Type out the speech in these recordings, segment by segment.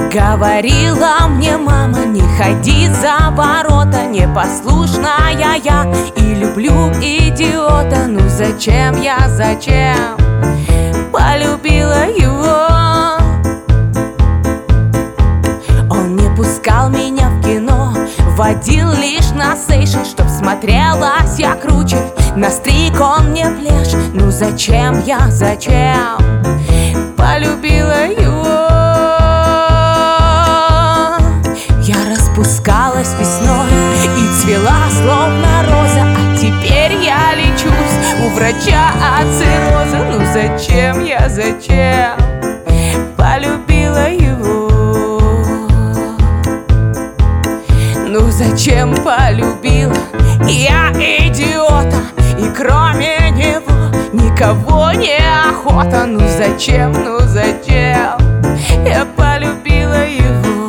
Говорила мне мама, не ходи за ворота, непослушная я и люблю идиота. Ну зачем я, зачем полюбила его? Он не пускал меня в кино, водил лишь на сейшн, чтоб смотрелась я круче. Настриг он мне плешь, ну зачем я, зачем полюбила его? Я распускалась весной и цвела словно роза, а теперь я лечусь у врача от цирроза. Ну зачем я, зачем полюбила его? Ну зачем полюбила я идиота? И кроме него никого не охота. Ну зачем я полюбила его?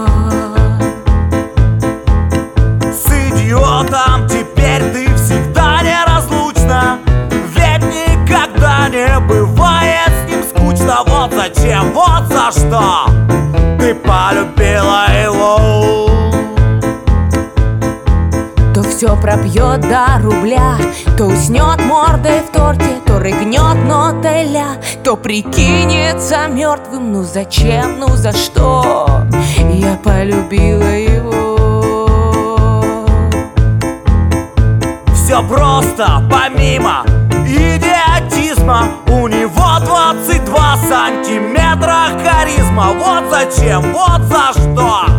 С идиотом теперь ты всегда неразлучна, ведь никогда не бывает с ним скучно. Вот зачем, вот за что ты полюбила его. То все пропьет до рубля, то уснет мордой в торте, то рыгнет нотой ля, то прикинется мертвым. Ну зачем, ну за что я полюбила его? Все просто, помимо идиотизма, у него 22 сантиметра харизма. Вот зачем, вот за что